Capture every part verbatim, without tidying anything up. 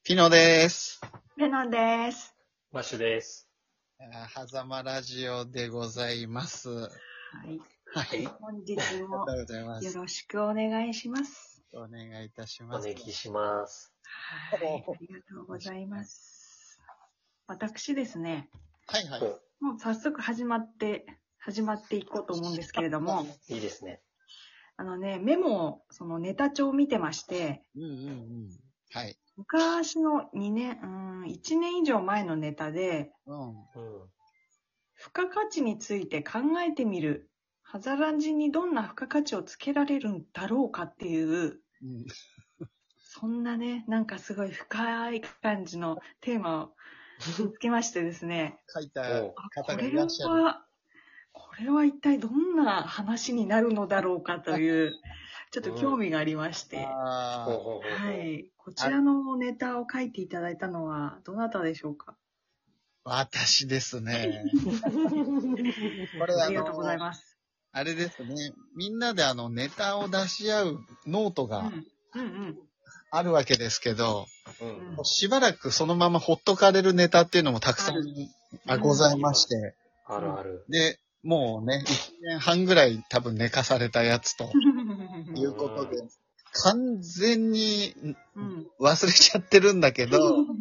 ピノです。 レナです。 マッシュです。 はざまラジオでございます。はい。 はい。 本日もありがとうございます。 よろしくお願いします。 お願いいたしおます。 願いします。 はい。ありがとうございます。私ですね。 はいはい。 もう早速始まって、始まっていこうと思うんですけれども。 いいですね。 あのね、メモ、そのネタ帳を見てまして、 うんうんうん。はい。 昔のにねん、うん、いちねん以上前のネタで、 うん。 付加価値について考えてみる。ハザラジにどんな付加価値をつけられるんだろうかっていう、うん、そんなね、なんかすごい深い感じのテーマを見つけましてですね。 書いた方がいらっしゃる。これは、これは一体どんな話になるのだろうかという、ちょっと興味がありまして、うん、はい。こちらのネタを書いていただいたのは、どなたでしょうか？ 私ですね。 これありがとうございます。 あれですね。みんなであのネタを出し合うノートがあるわけですけど、うんうん、しばらくそのままほっとかれるネタっていうのもたくさんあございまして、 あるある。 で、もうね、いちねんはんぐらい多分寝かされたやつということで、完全に忘れちゃってるんだけど、多分、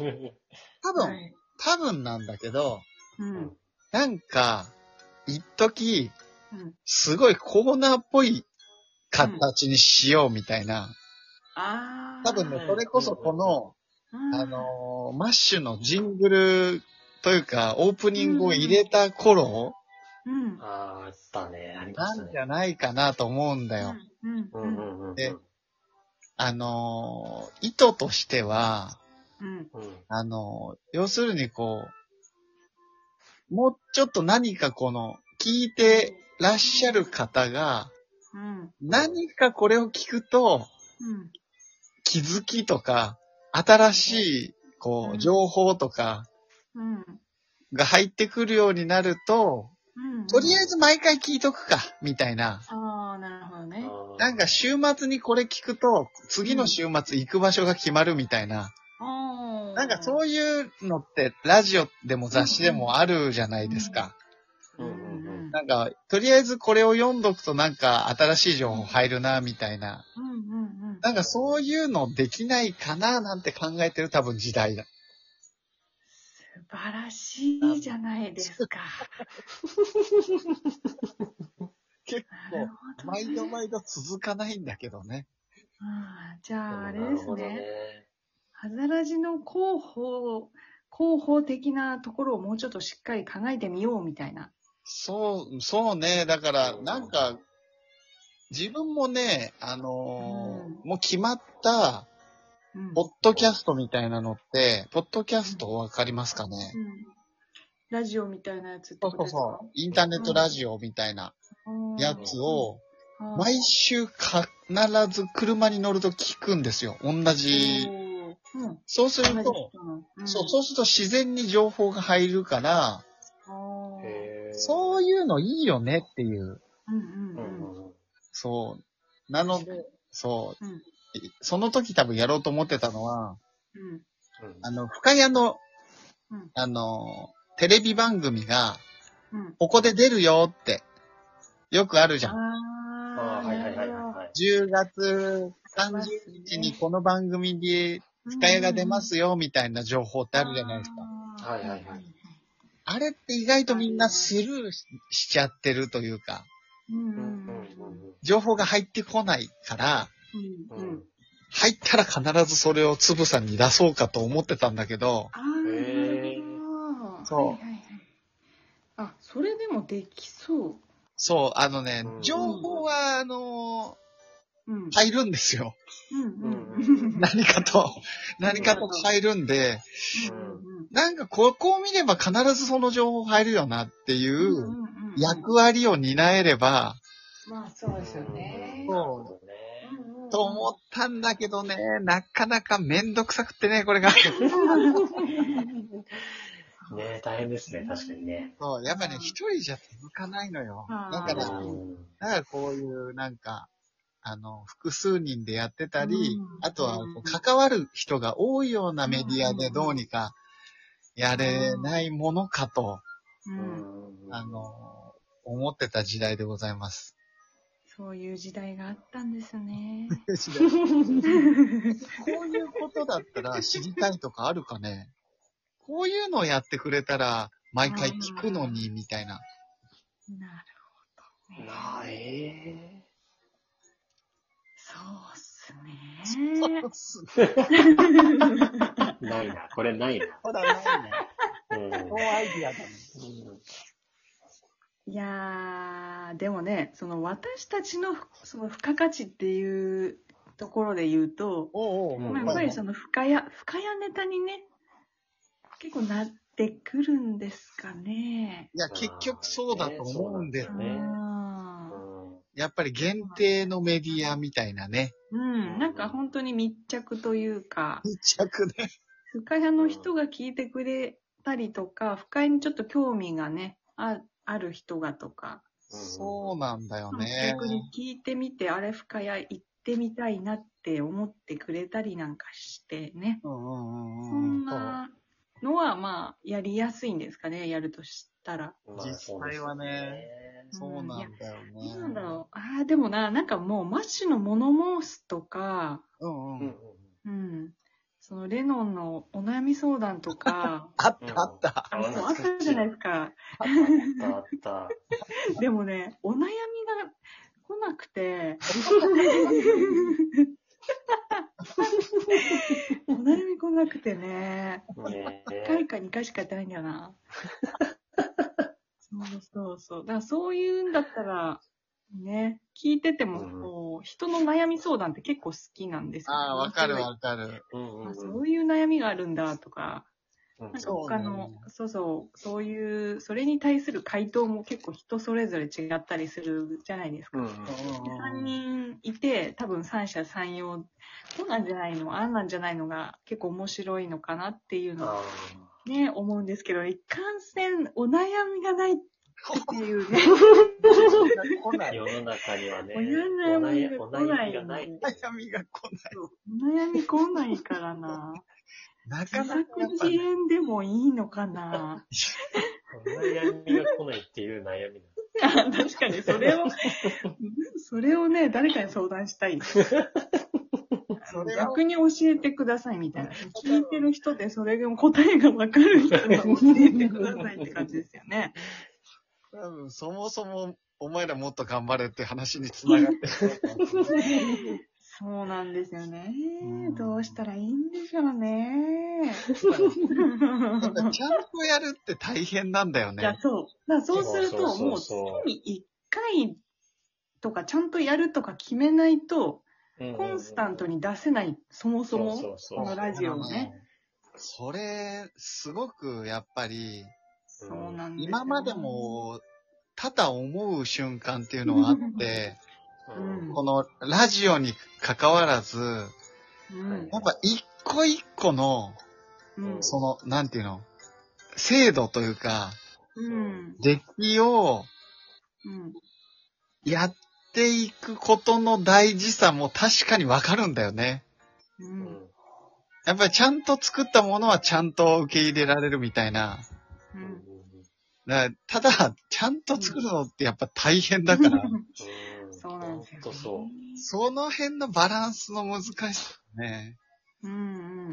多分なんだけど、うん、なんか、一時、すごいコーナーっぽい形にしようみたいな。うん、多分ね、それこそこの、あのー、マッシュのジングルというか、オープニングを入れた頃、 うん、ああったね、ありましたね。 なんじゃないかなと思うんだよ。で、あのー、意図としては、うん、あのー、要するにこう、もうちょっと何かこの、聞いてらっしゃる方が、うん、何かこれを聞くと、うん、気づきとか、新しい、こう、情報とか、が入ってくるようになると、うんうん、とりあえず毎回聞いとくか、みたいな。 ああ、なるほどね。 なんか週末にこれ聞くと、次の週末行く場所が決まるみたいな。うん、なんかそういうのって、ラジオでも雑誌でもあるじゃないですか。うんうん、なんか、とりあえずこれを読んどくとなんか新しい情報入るな、みたいな。うんうんうん、なんかそういうのできないかな、なんて考えてる多分時代だ。 素晴らしいじゃないですか。 結構、毎度毎度続かないんだけどね。 ああ、じゃあ、あれですね。ハザラジの広報、広報的なところをもうちょっとしっかり考えてみようみたいな。 そう、そうね。だから、なんか、自分もね、あのーうん、もう決まった、ポッドキャストみたいなのって、ポッドキャストわかりますかね、うんうん、 ラジオみたいなやつってことですか？そうそうそう。 インターネットラジオみたいなやつを、毎週必ず車に乗ると聞くんですよ。同じ。うん、そうすると、うん、そう、そうすると自然に情報が入るから、そういうのいいよねっていう。うんうんうん、そう。なので、そう、うん。その時多分やろうと思ってたのは、うん、あの、深谷の、うん、あの、テレビ番組が、うん、ここで出るよって、よくあるじゃん。ああ、はいはいはいはい。じゅうがつさんじゅうにちにこの番組で深谷が出ますよみたいな情報ってあるじゃないですか。はいはいはい。あれって意外とみんなスルーしちゃってるというか、情報が入ってこないから、うんうん、入ったら必ずそれをつぶさに出そうかと思ってたんだけど、 あー、なるほど。そう、はいはいはい。あ、それでもできそう。 そう、あのね、うん、情報は、あのーうん、入るんですよ。うんうんうん、何かと、何かと入るんで、うんうんうん、なんかここを見れば必ずその情報入るよなっていう役割を担えれば、 まあそうですよね。 そう。と思ったんだけどね、なかなかめんどくさくってね、これが。 ねえ、大変ですね、確かにね。 そう、やっぱね、一人じゃ続かないのよ。だから、だからこういう、なんか、 あの、複数人でやってたり、 うんあとは関わる人が多いようなメディアでどうにかやれないものかと、 うん。 あの、思ってた時代でございます。 そういう時代があったんですね。 こういうことだったら知りたいとかあるかね。こういうのをやってくれたら毎回聞くのに、みたいな。 なるほどね。 なえそうっすそうね。 っすね。 ー、ないな。これないな。 ほら、ないね。 うん。 ノーアイディアだね。 いやー、でもね、その私たちのその付加価値っていうところで言うと、 おうおう、 うんまあ、やっぱりその深谷、深谷ネタにね、結構なってくるんですかね。 いや、結局そうだと思うんですよね。 あやっぱり限定のメディアみたいなね。 ーうん、なんか本当に密着というか、 密着ね。 深谷の人が聞いてくれたりとか、深谷にちょっと興味がね、あある人がとか、 そうなんだよね。 逆に聞いてみて、あれ深谷行ってみたいなって思ってくれたりなんかしてね。 うんうんうんそんなのはまあ、やりやすいんですかね、やるとしたら。 実際はね、そうなんだよね。 どうなんだろう。ああ、でもな、なんかもう、マッシュのモノ申すとか、 うんうん。 うん。そのレノンのお悩み相談とか、 あったあった。 あそうあったじゃないですか。 あったあった。 でもね、お悩みが来なくて、お悩み来なくてね、 ねいっかいかにかいしかやってないんだよな。そうそうそう。だからそういうんだったら、ね、聞いてても、こう、人の悩み相談って結構好きなんですよ。 ああ、わかるわかる。 あそういう悩みがあるんだとか、 うんなんか他の、そうそう、そういう、それに対する回答も結構人それぞれ違ったりするじゃないですか。 うんうんさんにんいて、多分三者三様、こうなんじゃないの、あんなんじゃないのが結構面白いのかなっていうのはね、思うんですけど、いかんせんお悩みがないっていうね。 世の中にはね、 お悩みおが来ない。 悩みがない。 悩みが来ない。 お悩み来ないからな。 なかなか自作自演でもいいのかな。 お悩みが来ないっていう悩み確かに、それを、それをね、誰かに相談したい。逆に教えてくださいみたいな。聞いてる人でそれでも答えがわかる人が教えてくださいって感じですよね。 多分、そもそも、お前らもっと頑張れって話につながってる。 そうなんですよね。どうしたらいいんでしょうね。 ちゃんとやるって大変なんだよね。 いや、そう。だからそうすると、もう月にいっかいとかちゃんとやるとか決めないと、コンスタントに出せない、そもそも、このラジオをね。 それ、すごくやっぱり、 そうなんですよ、 今までも、ただ思う瞬間っていうのはあって、うん、このラジオに関わらず、うん、やっぱ一個一個の、うん、その、なんていうの、制度というか、うん、出来を、やっていくことの大事さも確かにわかるんだよね。うん、やっぱりちゃんと作ったものはちゃんと受け入れられるみたいな。うん、だただ、ちゃんと作るのってやっぱ大変だから。 そうなんですよ、ね。 そう。 その辺のバランスの難しさね。 うんうんうんうん。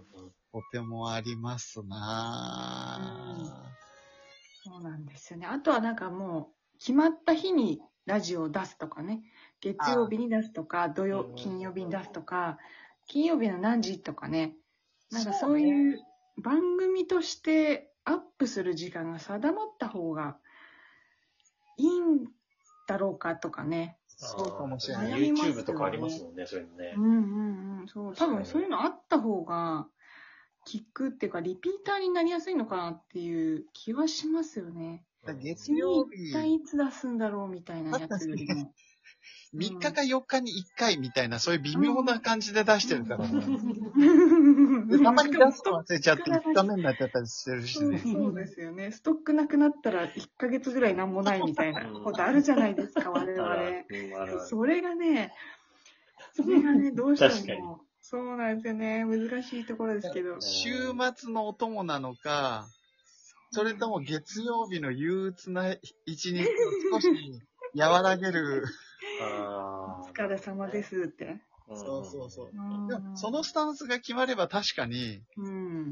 とてもありますなぁ、うん。 そうなんですよね。あとはなんかもう、決まった日にラジオを出すとかね。月曜日に出すとか、土曜、金曜日に出すとか、金曜日の何時とかね。なんかそういう番組としてアップする時間が定まった方がいいんだろうかとかね。 そうかもしれない。 YouTube とかありますもんね、そういうのね。 うんうんうん。そう。多分そういうのあった方が、聞くっていうか、リピーターになりやすいのかなっていう気はしますよね。 月曜日。 一体いつ出すんだろうみたいなやつよりも。 みっかかよっかにいっかいみたいな、そういう微妙な感じで出してるからね。でたまに出すの忘れちゃっていっかめになっちゃったりしてるしね。 そうですよね。ストックなくなったらいっかげつぐらいなんもないみたいなことあるじゃないですか、我々。それがね、それがね、どうしても。そうなんですよね。難しいところですけど。 週末のお供なのか、それとも月曜日の憂鬱な一日を少し和らげる。 お疲れ様ですって。 そうそうそう。でもそのスタンスが決まれば確かに、うん、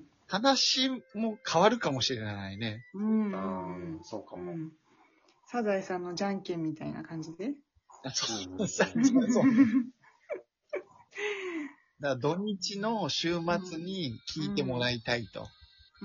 話も変わるかもしれないね。 うん。そうかも。うん、サザエさんのじゃんけんみたいな感じで。そうそう。 だから土日の週末に聞いてもらいたいと。 うん。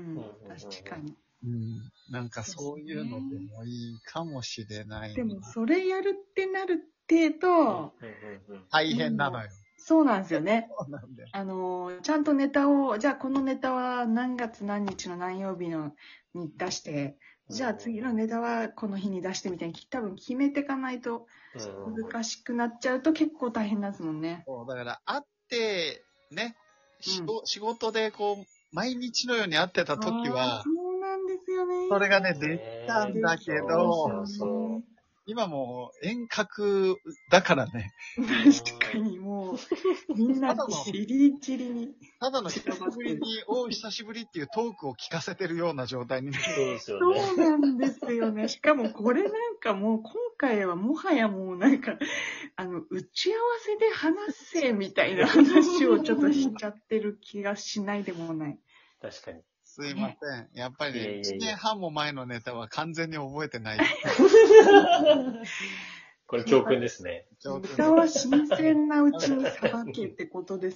うん、確かに。 うん。なんかそういうのでもいいかもしれない。 でもそれやるってなる程度、 大変なのよ。 そうなんですよね。そうなんだよ。あの、ちゃんとネタを、じゃあこのネタは何月何日の何曜日のに出して、じゃあ次のネタはこの日に出してみたいに多分決めていかないと難しくなっちゃうと結構大変なんですもんね。 そうだから会ってね、うん、仕事でこう毎日のように会ってた時は、 そうなんですよね。 それがねできたんだけど、そうそう今もう遠隔だからね。 確かにもう、みんなチリチリに。 ただの久しぶりに、お久しぶりっていうトークを聞かせてるような状態になる。 そうですよね。 そうなんですよね。しかもこれなんかもう今回はもはやもうなんか、あの、打ち合わせで話せみたいな話をちょっとしちゃってる気がしないでもない。 確かに。 すいません。やっぱりね、いちねんはんも前のネタは完全に覚えてない。 これ教訓ですね。 ネタは新鮮なうちにさばけってことです。